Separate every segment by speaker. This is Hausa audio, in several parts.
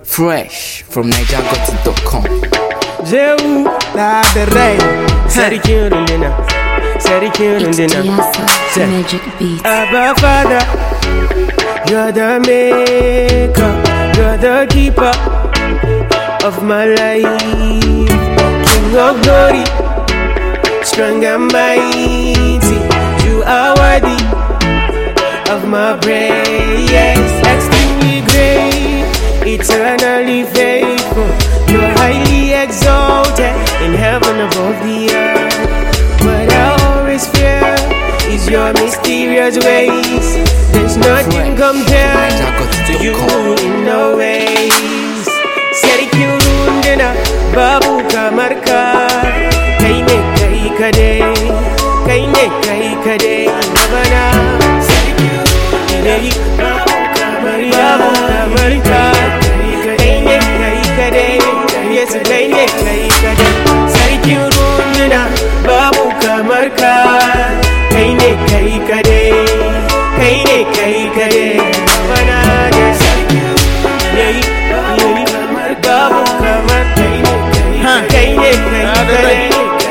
Speaker 1: Fresh from NigerGotIt.com.
Speaker 2: Jehu na da rai sarkin rundina, sarkin rundina.
Speaker 3: Magic beats.
Speaker 2: Abba Father, you're the maker, you're the keeper of my life. King of glory, strong and mighty, you are worthy of my praise. Extremely great, eternally faithful, you're highly exalted in heaven above the earth. What I always fear is your mysterious ways. There's nothing compared to you in no ways. Sarkin rundina babu kamar ka, kai ne kai kadai, kai ne kai kadai gabana. Sarkin rundina babu kamar ka, kai ne kai kadai, yes kai ne kai kadai. Sarkin rundina babu kamar ka, kai ne kai kadai, kai ne kai kadai gabana. Sarkin rundina babu kamar kai ne kai kadai.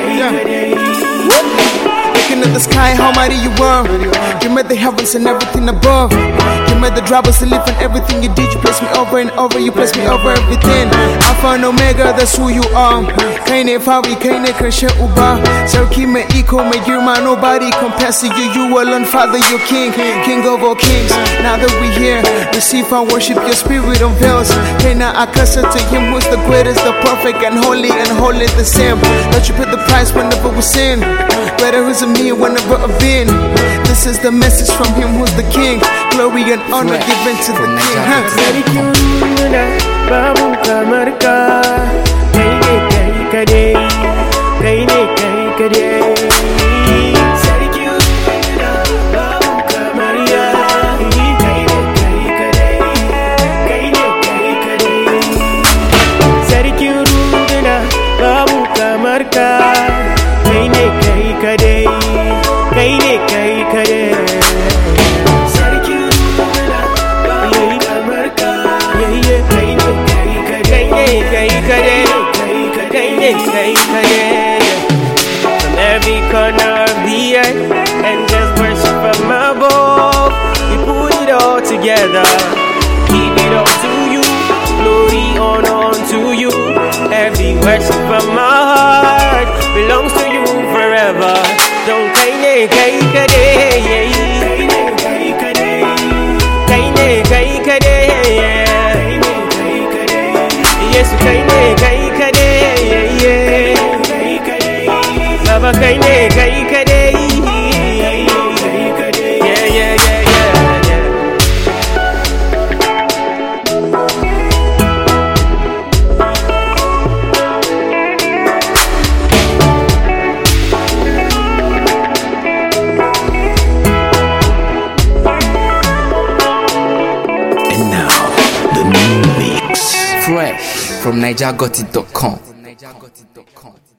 Speaker 4: Looking at the sky, how mighty you are. You made the heavens and everything above. You made the dry bones to live and everything you did. You placed me over and over, you placed me over everything. Alpha and Omega, that's who you are. Kaine Fawi, Kaine Karshe Uba. Sarki me iko, me girma, nobody compares to you. You alone, Father, you King, King of all kings. Now that we're here, receive our worship, your spirit unveils. Kaina Akasa to him who's the greatest, the perfect and holy the same. Don't you pay the price whenever we sin. Better who's in me whenever I've been. This is the message from him who's the king. Glory and honor given to the king.
Speaker 2: Sarkin rundina babu kamar ka, kai ne kai kadai, kai ne kai kadai. Sarkin rundina babu kamar ka, kai ne kai kadai, kai ne kai kadai. Sarkin rundina babu kamar ka, kai ne kai kadai, kai ne kai kadai. From every corner of the earth, and just worship from above. We put it all together, give it all to you. Glory, honor unto you. Every worship from my heart belongs to you forever. Don't kaine kai kadai, kaine kai kadai. Yes, kaine kai kadai, Baba kaine kai kadai. Yeah, yeah, yeah, yeah, yeah.
Speaker 1: And now, the new mix. Fresh from NigerGotIt.com.